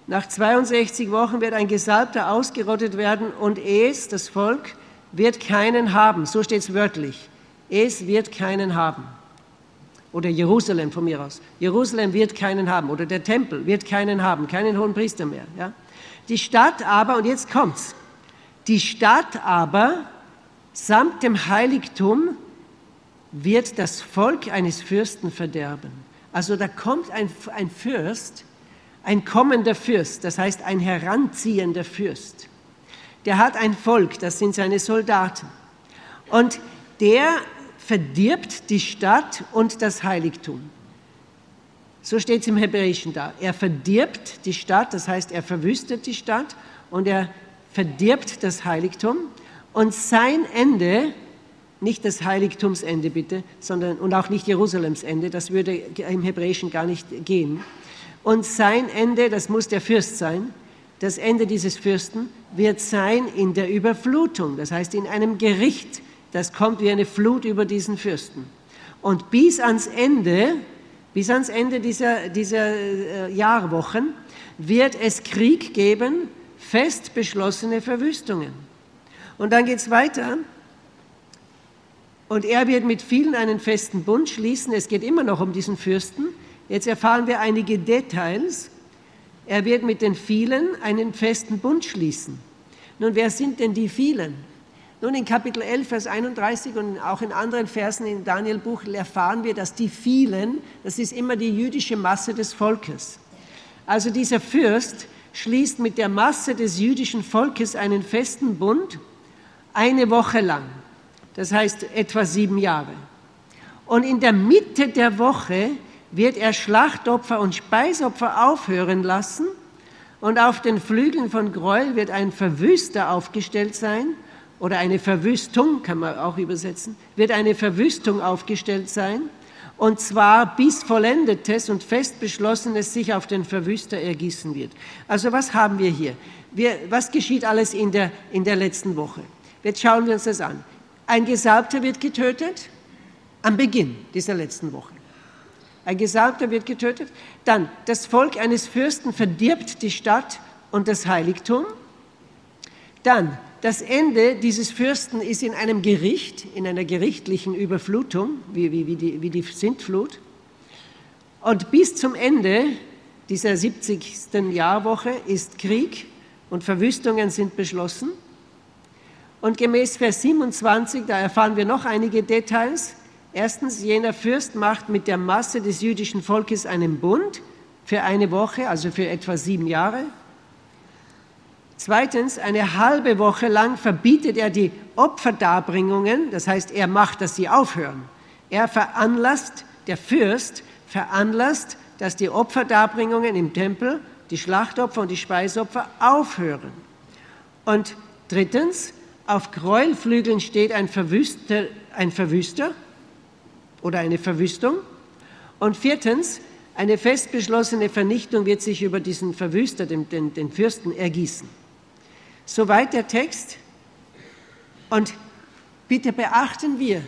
Nach 62 Wochen wird ein Gesalbter ausgerottet werden und es, das Volk, wird keinen haben. So steht es wörtlich. Es wird keinen haben. Oder Jerusalem von mir aus. Jerusalem wird keinen haben. Oder der Tempel wird keinen haben. Keinen hohen Priester mehr. Ja? Die Stadt aber, und jetzt kommt's, die Stadt aber samt dem Heiligtum wird das Volk eines Fürsten verderben. Also da kommt ein Fürst, ein kommender Fürst, das heißt ein heranziehender Fürst. Der hat ein Volk, das sind seine Soldaten. Und der verdirbt die Stadt und das Heiligtum. So steht es im Hebräischen da. Er verdirbt die Stadt, das heißt, er verwüstet die Stadt und er verdirbt das Heiligtum. Und sein Ende, nicht das Heiligtumsende bitte, sondern, und auch nicht Jerusalems Ende, das würde im Hebräischen gar nicht gehen. Und sein Ende, das muss der Fürst sein, das Ende dieses Fürsten wird sein in der Überflutung, das heißt in einem Gericht. Das kommt wie eine Flut über diesen Fürsten. Und bis ans Ende dieser Jahrwochen wird es Krieg geben, fest beschlossene Verwüstungen. Und dann geht es weiter. Und er wird mit vielen einen festen Bund schließen. Es geht immer noch um diesen Fürsten. Jetzt erfahren wir einige Details. Er wird mit den vielen einen festen Bund schließen. Nun, wer sind denn die vielen? Nun, in Kapitel 11, Vers 31 und auch in anderen Versen im Daniel-Buch erfahren wir, dass die vielen, das ist immer die jüdische Masse des Volkes. Also dieser Fürst schließt mit der Masse des jüdischen Volkes einen festen Bund, eine Woche lang. Das heißt etwa 7 Jahre. Und in der Mitte der Woche wird er Schlachtopfer und Speisopfer aufhören lassen und auf den Flügeln von Gräuel wird ein Verwüster aufgestellt sein, oder eine Verwüstung, kann man auch übersetzen, wird eine Verwüstung aufgestellt sein, und zwar bis Vollendetes und fest Beschlossenes sich auf den Verwüster ergießen wird. Also was haben wir hier? Was geschieht alles in der letzten Woche? Jetzt schauen wir uns das an. Ein Gesalbter wird getötet am Beginn dieser letzten Woche. Ein Gesalbter wird getötet. Dann, das Volk eines Fürsten verdirbt die Stadt und das Heiligtum. Dann, das Ende dieses Fürsten ist in einem Gericht, in einer gerichtlichen Überflutung, wie die Sintflut. Und bis zum Ende dieser 70. Jahrwoche ist Krieg und Verwüstungen sind beschlossen. Und gemäß Vers 27, da erfahren wir noch einige Details. Erstens, jener Fürst macht mit der Masse des jüdischen Volkes einen Bund für eine Woche, also für etwa 7 Jahre. Zweitens, eine halbe Woche lang verbietet er die Opferdarbringungen, das heißt, er macht, dass sie aufhören. Der Fürst veranlasst, dass die Opferdarbringungen im Tempel, die Schlachtopfer und die Speisopfer aufhören. Und drittens, auf Gräuelflügeln steht ein Verwüster oder eine Verwüstung. Und viertens, eine fest beschlossene Vernichtung wird sich über diesen Verwüster, den Fürsten, ergießen. Soweit der Text. Und bitte beachten wir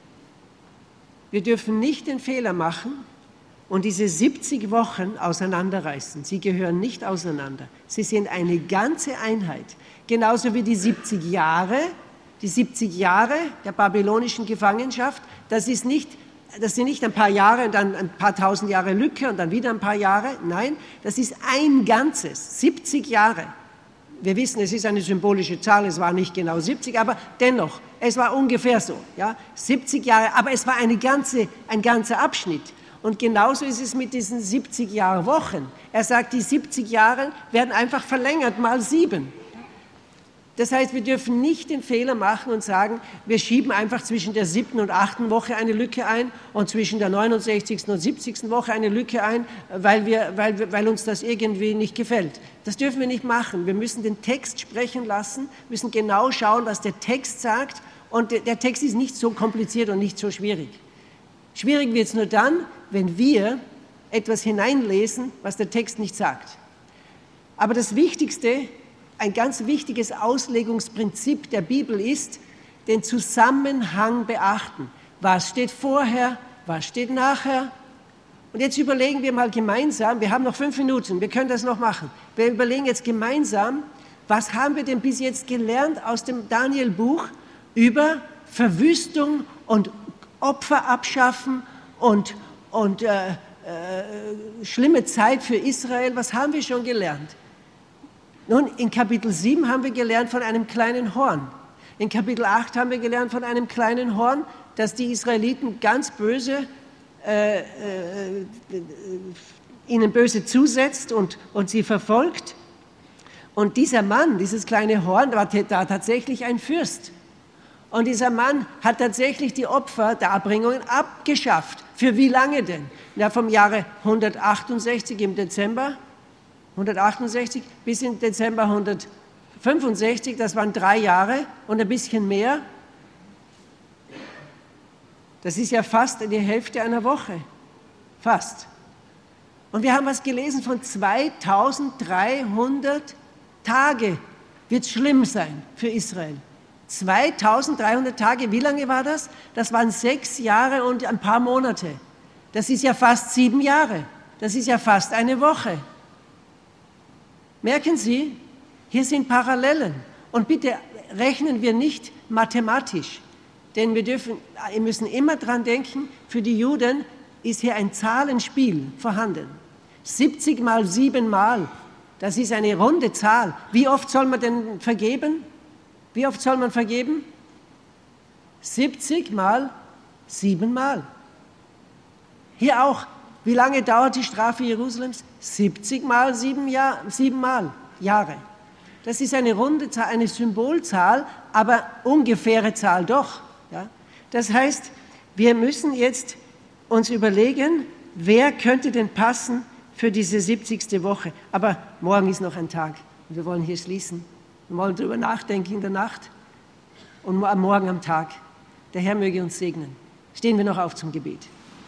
dürfen nicht den Fehler machen und diese 70 Wochen auseinanderreißen. Sie gehören nicht auseinander. Sie sind eine ganze Einheit. Genauso wie die 70 Jahre der babylonischen Gefangenschaft, das sind nicht ein paar Jahre und dann ein paar tausend Jahre Lücke und dann wieder ein paar Jahre. Nein, das ist ein Ganzes, 70 Jahre. Wir wissen, es ist eine symbolische Zahl, es war nicht genau 70, aber dennoch, es war ungefähr so. Ja? 70 Jahre, aber es war ein ganzer Abschnitt. Und genauso ist es mit diesen 70 Jahrwochen. Er sagt, die 70 Jahre werden einfach verlängert mal 7. Das heißt, wir dürfen nicht den Fehler machen und sagen, wir schieben einfach zwischen der 7. und 8. Woche eine Lücke ein und zwischen der 69. und 70. Woche eine Lücke ein, weil uns das irgendwie nicht gefällt. Das dürfen wir nicht machen. Wir müssen den Text sprechen lassen, müssen genau schauen, was der Text sagt. Und der Text ist nicht so kompliziert und nicht so schwierig. Schwierig wird es nur dann, wenn wir etwas hineinlesen, was der Text nicht sagt. Aber das Wichtigste, ein ganz wichtiges Auslegungsprinzip der Bibel ist, den Zusammenhang beachten. Was steht vorher, was steht nachher? Und jetzt überlegen wir mal gemeinsam, wir haben noch 5 Minuten, wir können das noch machen. Wir überlegen jetzt gemeinsam, was haben wir denn bis jetzt gelernt aus dem Daniel-Buch über Verwüstung und Opfer abschaffen und schlimme Zeit für Israel. Was haben wir schon gelernt? Nun, in Kapitel 7 haben wir gelernt von einem kleinen Horn. In Kapitel 8 haben wir gelernt von einem kleinen Horn, dass die Israeliten ganz böse, ihnen böse zusetzt und sie verfolgt. Und dieser Mann, dieses kleine Horn, war da tatsächlich ein Fürst. Und dieser Mann hat tatsächlich die Opferdarbringungen abgeschafft. Für wie lange denn? Ja, vom Jahre 168 im Dezember, 168 bis in Dezember 165, das waren 3 Jahre und ein bisschen mehr. Das ist ja fast die Hälfte einer Woche. Fast. Und wir haben was gelesen von 2300 Tage wird es schlimm sein für Israel. 2300 Tage, wie lange war das? Das waren 6 Jahre und ein paar Monate. Das ist ja fast 7 Jahre. Das ist ja fast eine Woche. Merken Sie, hier sind Parallelen. Und bitte rechnen wir nicht mathematisch, denn wir müssen immer dran denken, für die Juden ist hier ein Zahlenspiel vorhanden. 70 mal 7 Mal, das ist eine runde Zahl. Wie oft soll man denn vergeben? Wie oft soll man vergeben? 70 mal 7 Mal. Hier auch. Wie lange dauert die Strafe Jerusalems? 70 mal 7 Jahre. Das ist eine runde Zahl, eine Symbolzahl, aber ungefähre Zahl doch. Ja? Das heißt, wir müssen jetzt uns überlegen, wer könnte denn passen für diese 70. Woche. Aber morgen ist noch ein Tag und wir wollen hier schließen. Wir wollen darüber nachdenken in der Nacht und am Morgen am Tag. Der Herr möge uns segnen. Stehen wir noch auf zum Gebet.